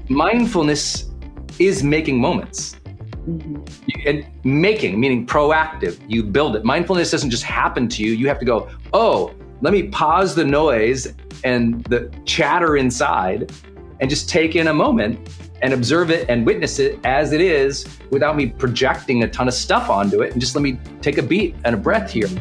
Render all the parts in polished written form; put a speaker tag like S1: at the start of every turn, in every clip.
S1: Mindfulness is making moments. And making, meaning proactive, you build it. Mindfulness doesn't just happen to you. You have to go, oh, let me pause the noise and the chatter inside and just take in a moment and observe it and witness it as it is without me projecting a ton of stuff onto it. And just let me take a beat and a breath here.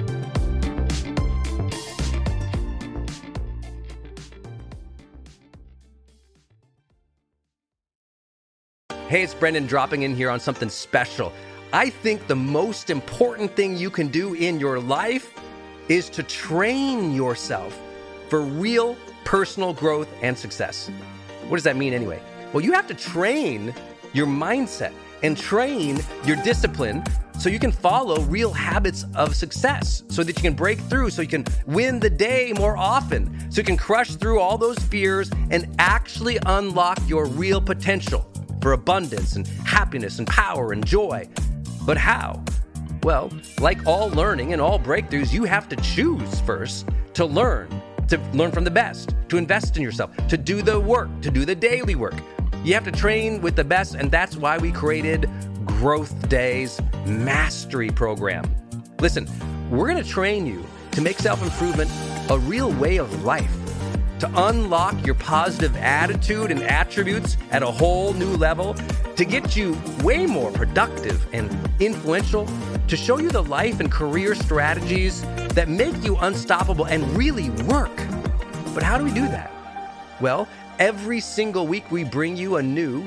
S2: Hey, it's Brendan dropping in here on something special. I think the most important thing you can do in your life is to train yourself for real personal growth and success. What does that mean anyway? Well, you have to train your mindset and train your discipline so you can follow real habits of success, so that you can break through, so you can win the day more often, so you can crush through all those fears and actually unlock your real potential for abundance and happiness and power and joy. But how? Well, like all learning and all breakthroughs, you have to choose first to learn from the best, to invest in yourself, to do the work, to do the daily work. You have to train with the best, and that's why we created Growth Day's Mastery Program. Listen, we're going to train you to make self-improvement a real way of life, to unlock your positive attitude and attributes at a whole new level, to get you way more productive and influential, to show you the life and career strategies that make you unstoppable and really work. But how do we do that? Well, every single week we bring you a new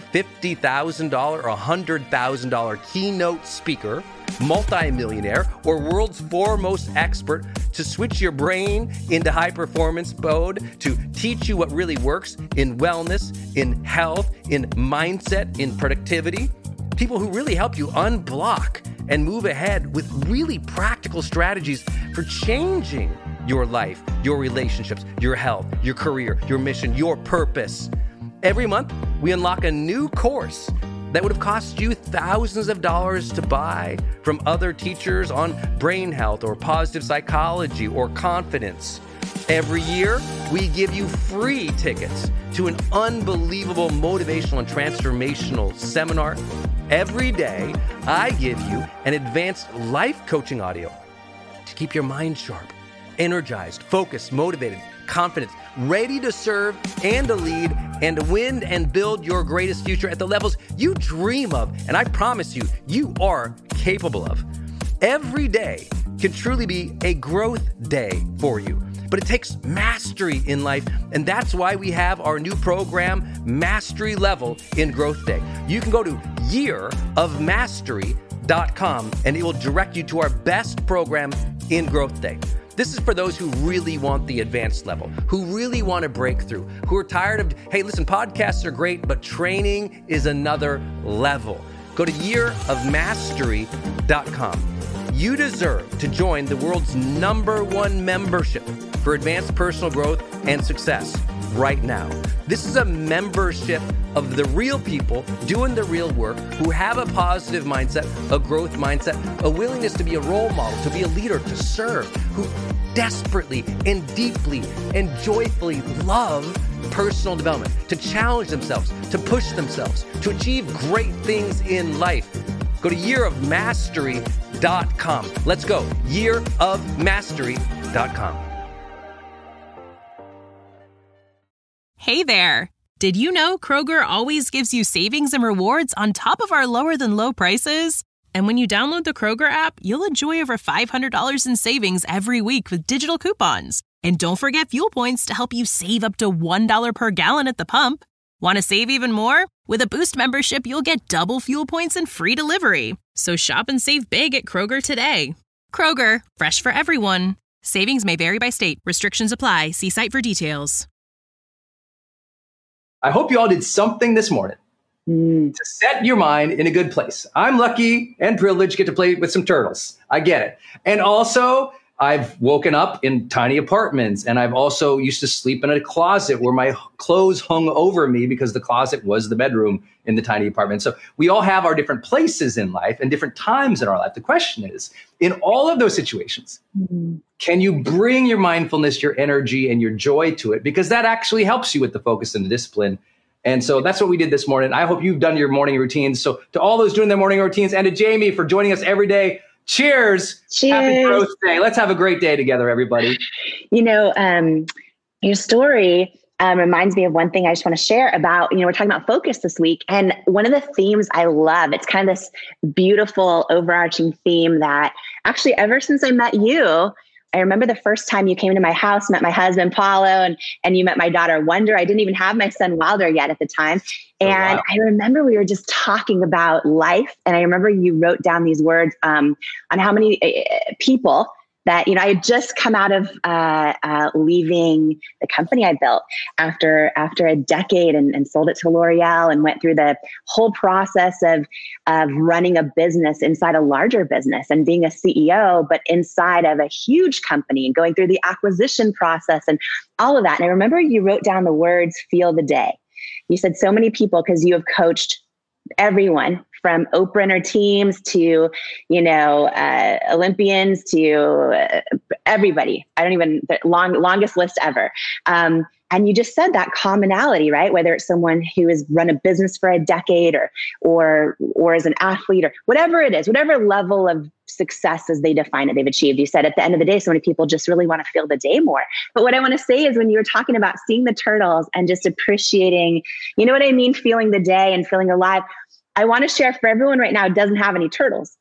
S2: $50,000 or $100,000 keynote speaker, multimillionaire, or world's foremost expert to switch your brain into high performance mode, to teach you what really works in wellness, in health, in mindset, in productivity. People who really help you unblock and move ahead with really practical strategies for changing your life, your relationships, your health, your career, your mission, your purpose. Every month, we unlock a new course that would have cost you thousands of dollars to buy from other teachers on brain health or positive psychology or confidence. Every year, we give you free tickets to an unbelievable motivational and transformational seminar. Every day, I give you an advanced life coaching audio to keep your mind sharp, energized, focused, motivated, confident, ready to serve and to lead and to win and build your greatest future at the levels you dream of. And I promise you, you are capable of. Every day can truly be a growth day for you. But it takes mastery in life, and that's why we have our new program, Mastery Level in Growth Day. You can go to yearofmastery.com, and it will direct you to our best program in Growth Day. This is for those who really want the advanced level, who really want to break through, who are tired of, hey, listen, podcasts are great, but training is another level. Go to yearofmastery.com. You deserve to join the world's #1 membership for advanced personal growth and success right now. This is a membership of the real people doing the real work, who have a positive mindset, a growth mindset, a willingness to be a role model, to be a leader, to serve, who desperately and deeply and joyfully love personal development, to challenge themselves, to push themselves, to achieve great things in life. Go to yearofmastery.com. Let's go. yearofmastery.com.
S3: Hey there. Did you know Kroger always gives you savings and rewards on top of our lower than low prices? And when you download the Kroger app, you'll enjoy over $500 in savings every week with digital coupons. And don't forget fuel points to help you save up to $1 per gallon at the pump. Want to save even more? With a Boost membership, you'll get double fuel points and free delivery. So shop and save big at Kroger today. Kroger, fresh for everyone. Savings may vary by state. Restrictions apply. See site for details.
S1: I hope you all did something this morning to set your mind in a good place. I'm lucky and privileged to get to play with some turtles. I get it. And also, I've woken up in tiny apartments, and I've also used to sleep in a closet where my clothes hung over me because the closet was the bedroom in the tiny apartment. So we all have our different places in life and different times in our life. The question is, in all of those situations, can you bring your mindfulness, your energy, and your joy to it? Because that actually helps you with the focus and the discipline And so that's what we did this morning. I hope you've done your morning routines. So to all those doing their morning routines, and to Jamie for joining us every day, cheers. Happy growth day. Let's have a great day together, everybody.
S4: Your story reminds me of one thing I just want to share about, we're talking about focus this week. And one of the themes I love, it's kind of this beautiful overarching theme that actually ever since I met you, I remember the first time you came into my house, met my husband, Paulo, and you met my daughter, Wonder. I didn't even have my son, Wilder, yet at the time. And I remember we were just talking about life. And I remember you wrote down these words on how many people that, I had just come out of leaving the company I built after a decade and sold it to L'Oreal and went through the whole process of running a business inside a larger business and being a CEO, but inside of a huge company and going through the acquisition process and all of that. And I remember you wrote down the words, feel the day. You said so many people, because you have coached everyone from Oprah and her teams to, Olympians to everybody. The longest list ever. And you just said that commonality, right? Whether it's someone who has run a business for a decade or as an athlete or whatever it is, whatever level of success as they define it, they've achieved. You said at the end of the day, so many people just really want to feel the day more. But what I want to say is when you were talking about seeing the turtles and just appreciating, you know what I mean? Feeling the day and feeling alive. I want to share for everyone right now who doesn't have any turtles.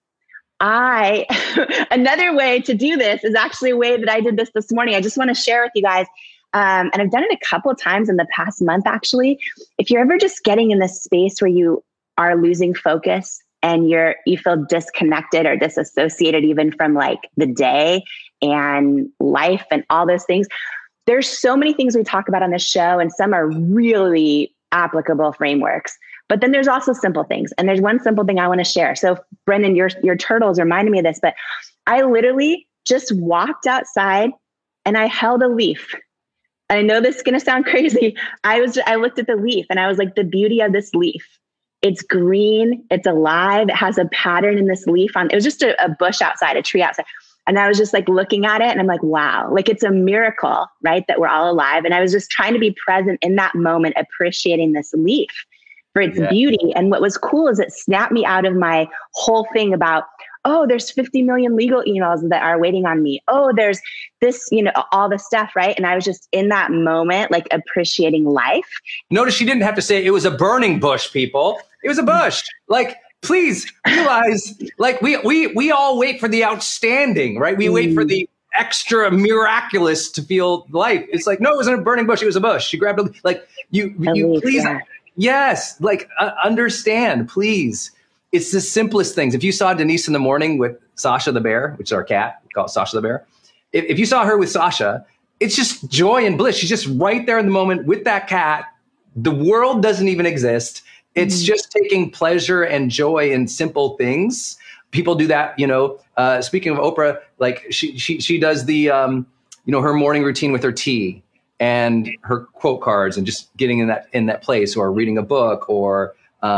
S4: Another way to do this is actually a way that I did this morning. I just want to share with you guys. And I've done it a couple of times in the past month, actually. If you're ever just getting in this space where you are losing focus and you feel disconnected or disassociated even from like the day and life and all those things, there's so many things we talk about on this show, and some are really applicable frameworks. But then there's also simple things. And there's one simple thing I want to share. So Brendan, your turtles reminded me of this, but I literally just walked outside and I held a leaf. And I know this is going to sound crazy. I looked at the leaf and I was like, the beauty of this leaf. It's green. It's alive. It has a pattern in this leaf it was just a bush outside, a tree outside. And I was just like looking at it and I'm like, wow, like it's a miracle, right? That we're all alive. And I was just trying to be present in that moment, appreciating this leaf for its beauty. And what was cool is it snapped me out of my whole thing about, oh, there's 50 million legal emails that are waiting on me. Oh, there's this, all the stuff, right? And I was just in that moment, like appreciating life.
S1: Notice she didn't have to say it was a burning bush, people. It was a bush. Like, please realize, like we all wait for the outstanding, right? We wait for the extra miraculous to feel life. It's like, no, it wasn't a burning bush. It was a bush. She grabbed a, like you please. Yeah. Yes. Like understand, please. It's the simplest things. If you saw Denise in the morning with Sasha the bear, which is our cat, we call it Sasha the bear. If you saw her with Sasha, it's just joy and bliss. She's just right there in the moment with that cat. The world doesn't even exist. It's just taking pleasure and joy in simple things. People do that, speaking of Oprah, like she does the, her morning routine with her tea and her quote cards and just getting in that place, or reading a book, or,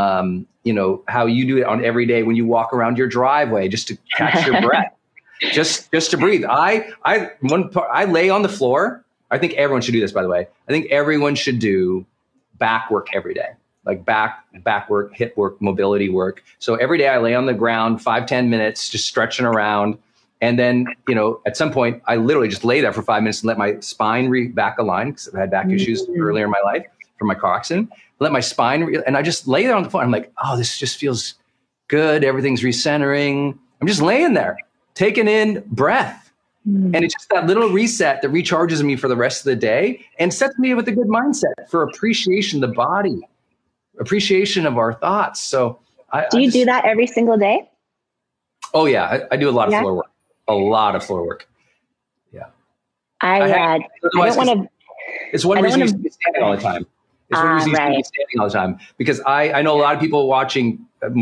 S1: how you do it on every day when you walk around your driveway just to catch your breath, just to breathe. I lay on the floor. I think everyone should do this, by the way. I think everyone should do back work every day, like back work, hip work, mobility work. So every day I lay on the ground 5-10 minutes, just stretching around. And then, at some point I literally just lay there for 5 minutes and let my spine back align, because I've had back issues earlier in my life from my car accident. Let my spine, and I just lay there on the floor. I'm like, oh, this just feels good. Everything's recentering. I'm just laying there, taking in breath. And it's just that little reset that recharges me for the rest of the day and sets me with a good mindset for appreciation of the body, appreciation of our thoughts. So
S4: do you do that every single day?
S1: Oh yeah. I do a lot of floor work, a lot of floor work. Yeah.
S4: I don't want to,
S1: it's one reason you should be standing all the time. It's one reason you should be standing all the time, because I know a lot of people watching, over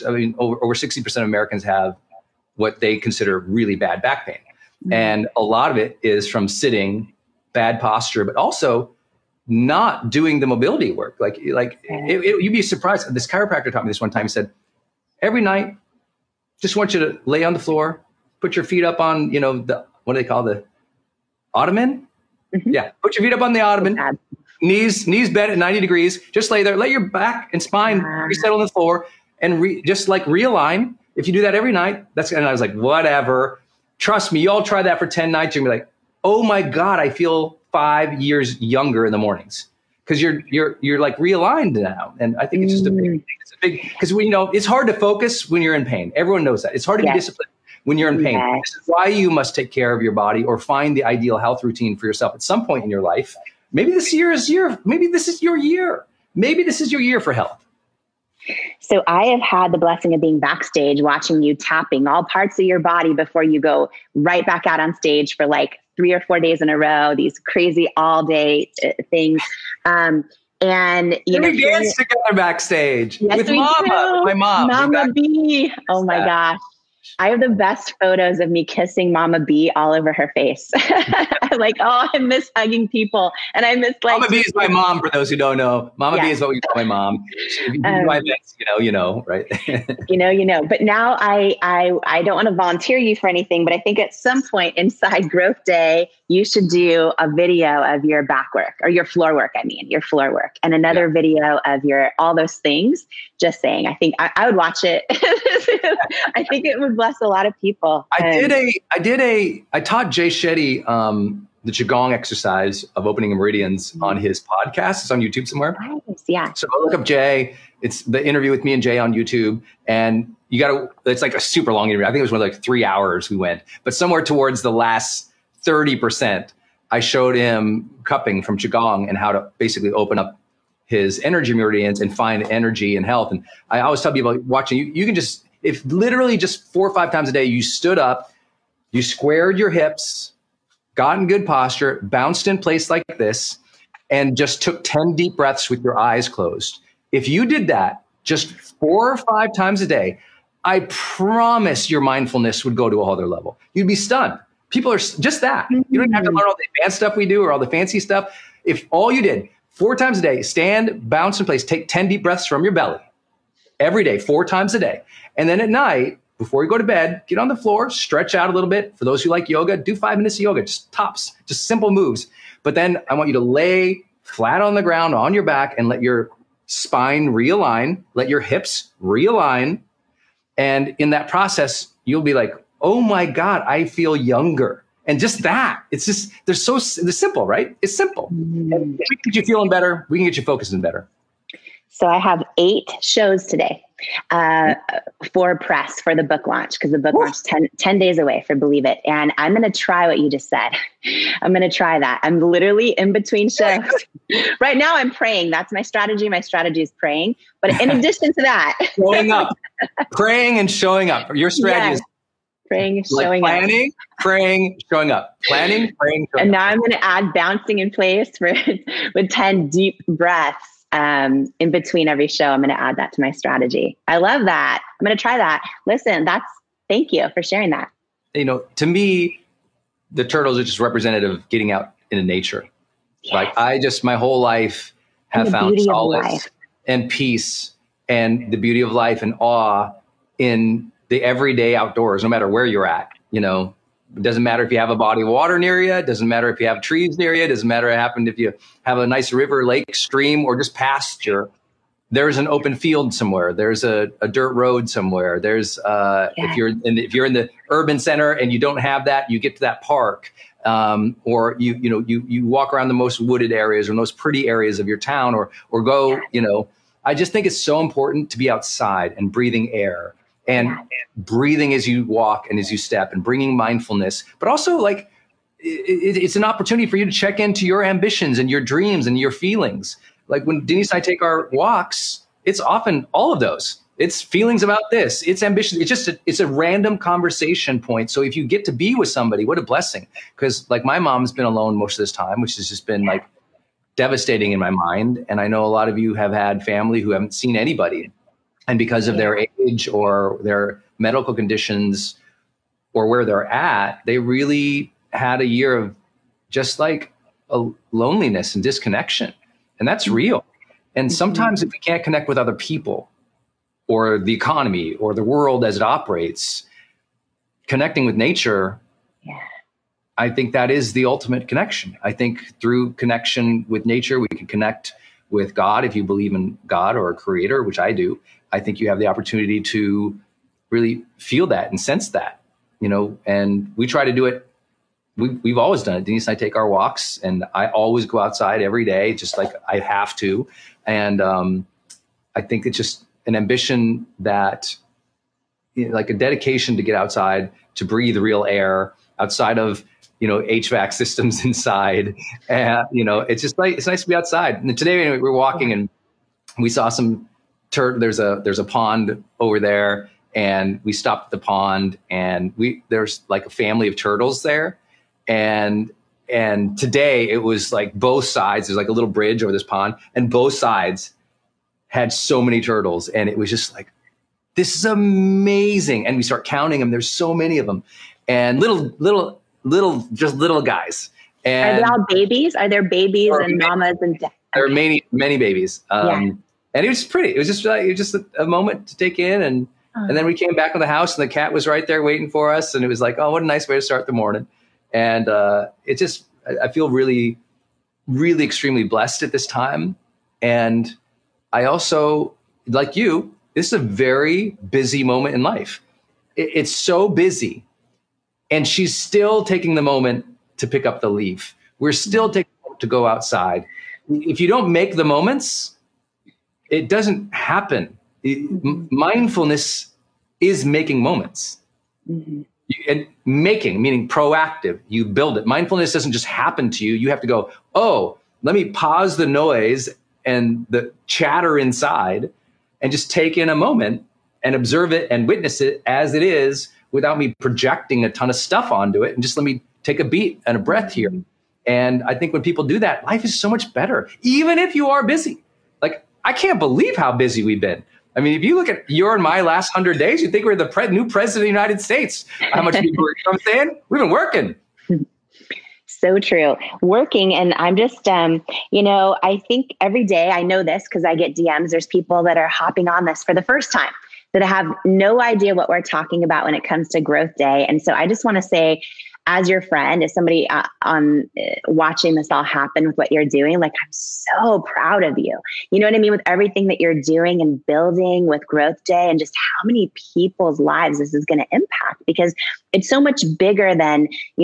S1: 60% of Americans have what they consider really bad back pain. And a lot of it is from sitting, bad posture, but also not doing the mobility work. You'd be surprised. This chiropractor taught me this one time. He said, every night, just want you to lay on the floor, put your feet up on, what do they call the ottoman? Yeah. Put your feet up on the ottoman knees bent at 90 degrees. Just lay there. Let your back and spine resettle on the floor and just like realign. If you do that every night, and I was like, whatever. Trust me, you all try that for 10 nights. You're gonna be like, oh my God, I feel 5 years younger in the mornings. Because you're like realigned now. And I think it's just a big thing. It's a big, because it's hard to focus when you're in pain. Everyone knows that. It's hard to be disciplined when you're in pain. Yes. This is why you must take care of your body or find the ideal health routine for yourself at some point in your life. Maybe this is your year. Maybe this is your year for health.
S4: So I have had the blessing of being backstage, watching you tapping all parts of your body before you go right back out on stage for like 3 or 4 days in a row, these crazy all day things. And we
S1: dance together backstage with my mom.
S4: Mama B. Oh my gosh. I have the best photos of me kissing Mama B all over her face. I'm like, oh, I miss hugging people. And I miss like...
S1: Mama B is my mom, for those who don't know. Mama B is what we call my mom. My best, right?
S4: you know. But now I don't want to volunteer you for anything, but I think at some point inside Growth Day, you should do a video of your back work, or your floor work, your floor work, and another video of your all those things. Just saying, I think I would watch it. I think it would bless a lot of people.
S1: I taught Jay Shetty the Qigong exercise of opening meridians on his podcast. It's on YouTube somewhere.
S4: Nice, yeah.
S1: So look up Jay. It's the interview with me and Jay on YouTube. And it's like a super long interview. I think it was like 3 hours we went. But somewhere towards the last 30%, I showed him cupping from Qigong and how to basically open up his energy meridians and find energy and health. And I always tell people watching, you can just, if literally just 4 or 5 times a day, you stood up, you squared your hips, got in good posture, bounced in place like this, and just took 10 deep breaths with your eyes closed. If you did that just 4 or 5 times a day, I promise your mindfulness would go to a whole other level. You'd be stunned. People are just that. You don't have to learn all the advanced stuff we do or all the fancy stuff. If all you did 4 times a day, stand, bounce in place, take 10 deep breaths from your belly every day, 4 times a day. And then at night, before you go to bed, get on the floor, stretch out a little bit. For those who like yoga, do 5 minutes of yoga, just tops, just simple moves. But then I want you to lay flat on the ground on your back and let your spine realign, let your hips realign. And in that process, you'll be like, oh my God, I feel younger. And just that, it's just, they're simple, right? It's simple. And if we can get you feeling better, we can get you focusing better.
S4: So I have 8 shows today for press for the book launch, because the book launch is 10 days away for Believe It. And I'm going to try what you just said. I'm going to try that. I'm literally in between shows. Right now I'm praying. That's my strategy. My strategy is praying. But in addition to that,
S1: showing up, praying and showing up. Your strategy is
S4: praying, showing up.
S1: Planning, praying, showing up. Planning, praying, showing up.
S4: And now I'm going to add bouncing in place with 10 deep breaths. In between every show. I'm going to add that to my strategy. I love that. I'm going to try that. Listen, thank you for sharing that.
S1: To me, the turtles are just representative of getting out into nature. Yes. Like my whole life have found solace and peace and the beauty of life and awe in the everyday outdoors, no matter where you're at. It doesn't matter if you have a body of water near you. It doesn't matter if you have trees near you. It doesn't matter if you have a nice river, lake, stream, or just pasture. There's an open field somewhere. There's a dirt road somewhere. There's if you're in the urban center and you don't have that, you get to that park, or you walk around the most wooded areas or most pretty areas of your town, or go. I just think it's so important to be outside and breathing air. And breathing as you walk and as you step and bringing mindfulness, but also it's an opportunity for you to check into your ambitions and your dreams and your feelings. Like when Denise and I take our walks, it's often all of those. It's feelings about this, it's ambition. It's a random conversation point. So if you get to be with somebody, what a blessing. Because my mom's been alone most of this time, which has just been devastating in my mind. And I know a lot of you have had family who haven't seen anybody. And because of their age or their medical conditions or where they're at, they really had a year of just a loneliness and disconnection. And that's real. And sometimes if we can't connect with other people or the economy or the world as it operates, connecting with nature I think that is the ultimate connection. I think through connection with nature, we can connect with God. If you believe in God or a creator, which I do, I think you have the opportunity to really feel that and sense that, and we try to do it. We've always done it. Denise and I take our walks, and I always go outside every day, just like I have to. And I think it's just an ambition that, like a dedication to get outside, to breathe real air outside of, HVAC systems inside. And, it's just like, it's nice to be outside. And today anyway, we were walking and we saw some there's a pond over there, and we stopped at the pond, and there's like a family of turtles there. And today it was like both sides, there's like a little bridge over this pond, and both sides had so many turtles. And it was just like, this is amazing. And we start counting them. There's so many of them, and little guys. And
S4: are they all babies? Are there babies and mamas and dads?
S1: There are many babies. And it was pretty. It was just a moment to take in. And then we came back to the house, and the cat was right there waiting for us. And it was like, oh, what a nice way to start the morning. And I feel really, really extremely blessed at this time. And I also, like you, this is a very busy moment in life. It's so busy. And she's still taking the moment to pick up the leaf. We're still taking the moment to go outside. If you don't make the moments, it doesn't happen. Mindfulness is making moments. Mm-hmm. And making, meaning proactive, you build it. Mindfulness doesn't just happen to you. You have to go, oh, let me pause the noise and the chatter inside and just take in a moment and observe it and witness it as it is, without me projecting a ton of stuff onto it, and just let me take a beat and a breath here. And I think when people do that, life is so much better, even if you are busy. Like, I can't believe how busy we've been. I mean, if you look at your and my last 100 days, you think we're the new president of the United States. How much we work? You know what I'm saying? We've been working.
S4: So true. Working. And I'm just, I think every day, I know this because I get DMs. There's people that are hopping on this for the first time, that have no idea what we're talking about when it comes to Growth Day. And so I just want to say, as your friend, as somebody watching this all happen with what you're doing, like, I'm so proud of you. You know what I mean? With everything that you're doing and building with Growth Day, and just how many people's lives this is going to impact, because it's so much bigger than,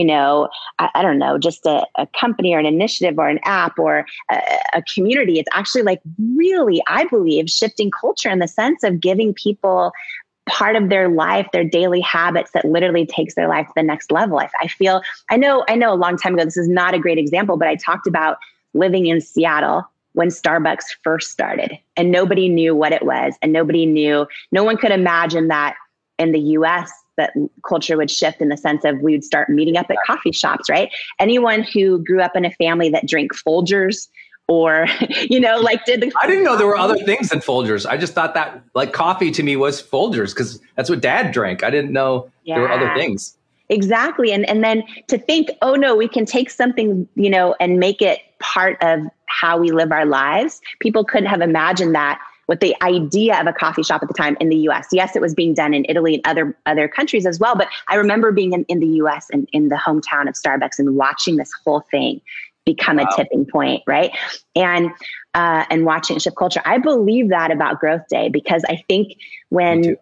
S4: I don't know, just a company or an initiative or an app or a community. It's actually like really, I believe, shifting culture in the sense of giving people part of their life, their daily habits that literally takes their life to the next level. I know a long time ago, this is not a great example, but I talked about living in Seattle when Starbucks first started, and nobody knew what it was. And no one could imagine that in the US, that culture would shift in the sense of we would start meeting up at coffee shops, right? Anyone who grew up in a family that drank Folgers, or, I
S1: didn't know there were other things than Folgers. I just thought that, like, coffee to me was Folgers because that's what Dad drank. I didn't know there were other things.
S4: Exactly. And then to think, oh no, we can take something, and make it part of how we live our lives. People couldn't have imagined that with the idea of a coffee shop at the time in the US. Yes, it was being done in Italy and other countries as well. But I remember being in the US and in the hometown of Starbucks and watching this whole thing become a tipping point, right? And watching shift culture. I believe that about Growth Day, because I think right?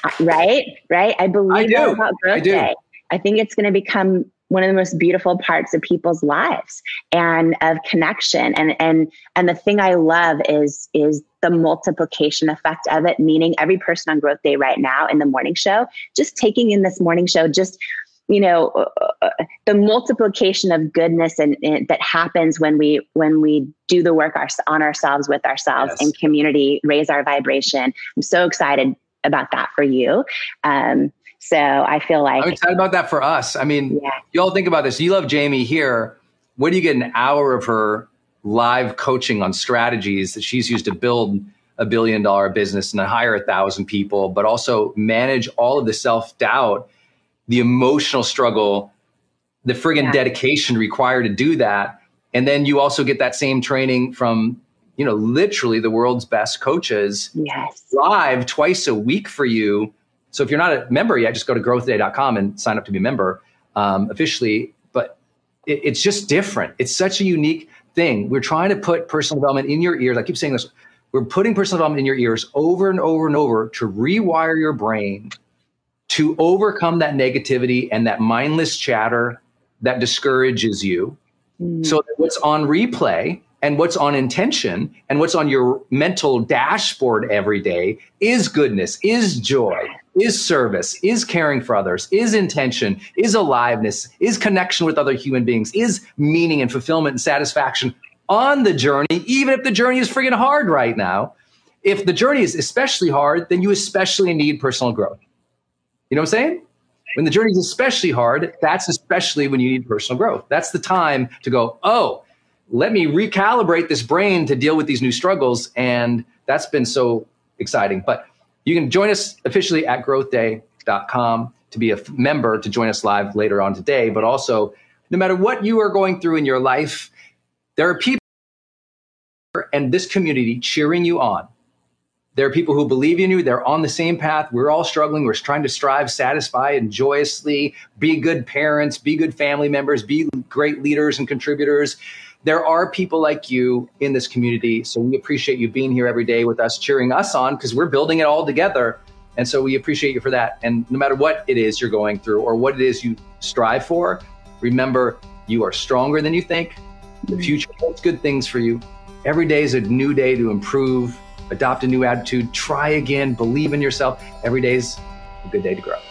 S4: I believe that about Growth Day. I think it's going to become one of the most beautiful parts of people's lives and of connection. And the thing I love is the multiplication effect of it, meaning every person on Growth Day right now in the morning show, just taking in this morning show, just the multiplication of goodness and that happens when we do the work on ourselves, with ourselves, yes, in community, raise our vibration. I'm so excited about that for you. So I feel like
S1: I'm excited about that for us. I mean, you all think about this. You love Jamie here. What do you get an hour of her live coaching on strategies that she's used to build $1 billion business and hire 1,000 people, but also manage all of the self-doubt, the emotional struggle, the friggin' dedication required to do that. And then you also get that same training from, literally the world's best coaches live twice a week for you. So if you're not a member yet, just go to growthday.com and sign up to be a member officially. But it's just different. It's such a unique thing. We're trying to put personal development in your ears. I keep saying this. We're putting personal development in your ears over and over and over to rewire your brain to overcome that negativity and that mindless chatter that discourages you. So that what's on replay and what's on intention and what's on your mental dashboard every day is goodness, is joy, is service, is caring for others, is intention, is aliveness, is connection with other human beings, is meaning and fulfillment and satisfaction on the journey, even if the journey is freaking hard right now. If the journey is especially hard, then you especially need personal growth. You know what I'm saying? When the journey is especially hard, that's especially when you need personal growth. That's the time to go, oh, let me recalibrate this brain to deal with these new struggles. And that's been so exciting. But you can join us officially at growthday.com to be a member, to join us live later on today. But also, no matter what you are going through in your life, there are people and this community cheering you on. There are people who believe in you. They're on the same path. We're all struggling. We're trying to strive, satisfy, and joyously be good parents, be good family members, be great leaders and contributors. There are people like you in this community. So we appreciate you being here every day with us, cheering us on, because we're building it all together. And so we appreciate you for that. And no matter what it is you're going through or what it is you strive for, remember, you are stronger than you think. The future holds good things for you. Every day is a new day to improve, adopt a new attitude, try again, believe in yourself. Every day is a good day to grow.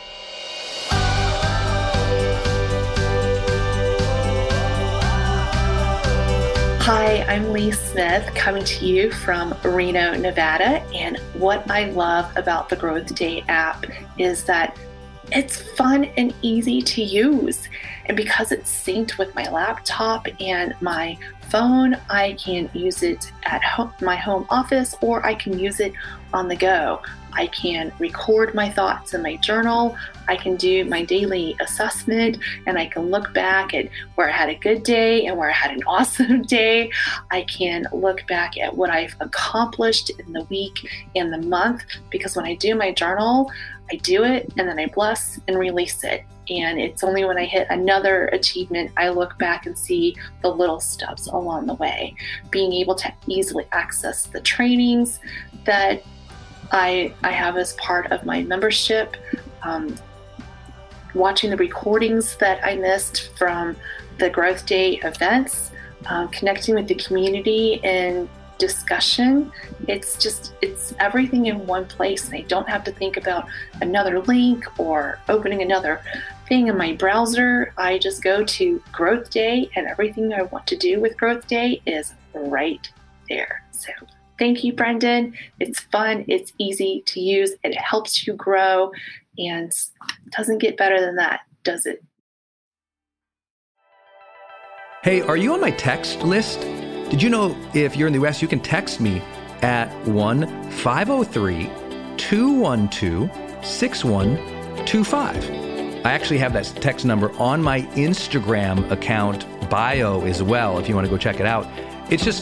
S5: Hi, I'm Lee Smith coming to you from Reno, Nevada. And what I love about the Growth Day app is that it's fun and easy to use. And because it's synced with my laptop and my phone, I can use it at my home office, or I can use it on the go. I can record my thoughts in my journal. I can do my daily assessment, and I can look back at where I had a good day and where I had an awesome day. I can look back at what I've accomplished in the week and the month, because when I do my journal, I do it and then I bless and release it. And it's only when I hit another achievement, I look back and see the little steps along the way. Being able to easily access the trainings that I have as part of my membership, watching the recordings that I missed from the Growth Day events, connecting with the community and discussion. It's everything in one place, and I don't have to think about another link or opening another thing in my browser. I just go to Growth Day, and everything I want to do with Growth Day is right there. So thank you, Brendan. It's fun, it's easy to use, it helps you grow, and it doesn't get better than that, does it?
S2: Hey, are you on my text list? Did you know if you're in the US, you can text me at 1-503-212-6125. I actually have that text number on my Instagram account bio as well, if you want to go check it out. It's just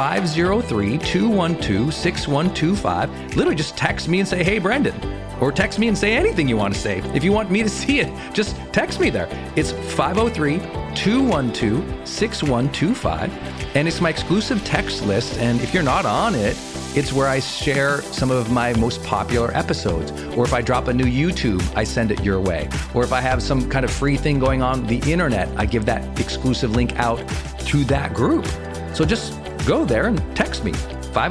S2: 503-212-6125. Literally just text me and say, hey, Brendan. Or text me and say anything you want to say. If you want me to see it, just text me there. It's 503-212-6125. And it's my exclusive text list. And if you're not on it, it's where I share some of my most popular episodes. Or if I drop a new YouTube, I send it your way. Or if I have some kind of free thing going on the internet, I give that exclusive link out to that group. So just go there and text me.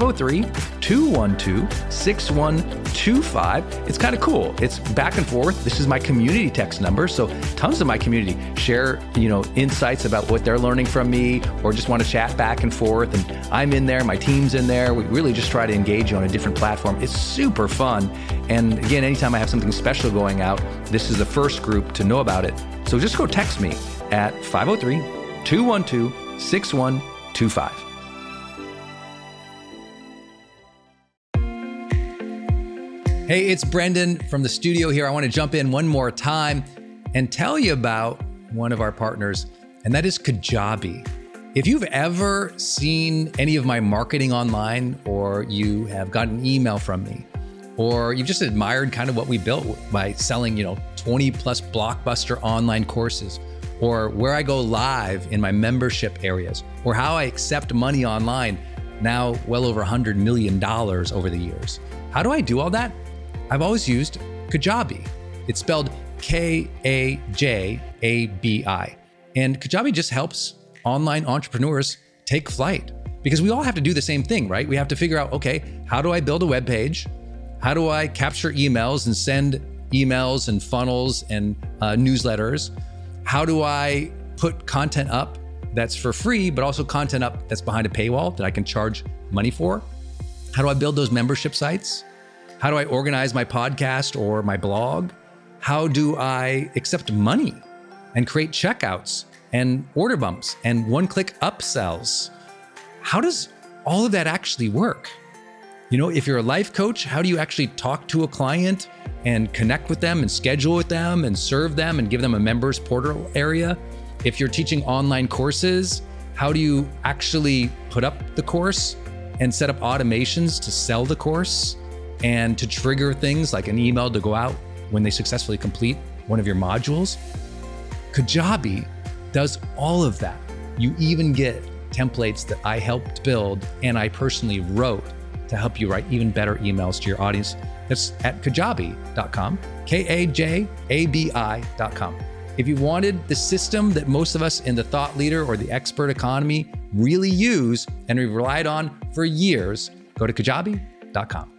S2: 503-212-6125. It's kind of cool. It's back and forth. This is my community text number. So tons of my community share, insights about what they're learning from me, or just want to chat back and forth. And I'm in there. My team's in there. We really just try to engage you on a different platform. It's super fun. And again, anytime I have something special going out, this is the first group to know about it. So just go text me at 503-212-6125. Hey, it's Brendan from the studio here. I want to jump in one more time and tell you about one of our partners, and that is Kajabi. If you've ever seen any of my marketing online, or you have gotten an email from me, or you've just admired kind of what we built by selling, 20 plus blockbuster online courses, or where I go live in my membership areas, or how I accept money online, now well over $100 million over the years. How do I do all that? I've always used Kajabi. It's spelled Kajabi. And Kajabi just helps online entrepreneurs take flight, because we all have to do the same thing, right? We have to figure out, okay, how do I build a web page? How do I capture emails and send emails and funnels and newsletters? How do I put content up that's for free, but also content up that's behind a paywall that I can charge money for? How do I build those membership sites? How do I organize my podcast or my blog? How do I accept money and create checkouts and order bumps and one-click upsells? How does all of that actually work? You know, if you're a life coach, how do you actually talk to a client and connect with them and schedule with them and serve them and give them a members portal area? If you're teaching online courses, how do you actually put up the course and set up automations to sell the course and to trigger things like an email to go out when they successfully complete one of your modules? Kajabi does all of that. You even get templates that I helped build and I personally wrote to help you write even better emails to your audience. That's at kajabi.com, Kajabi.com. If you wanted the system that most of us in the thought leader or the expert economy really use and we've relied on for years, go to kajabi.com.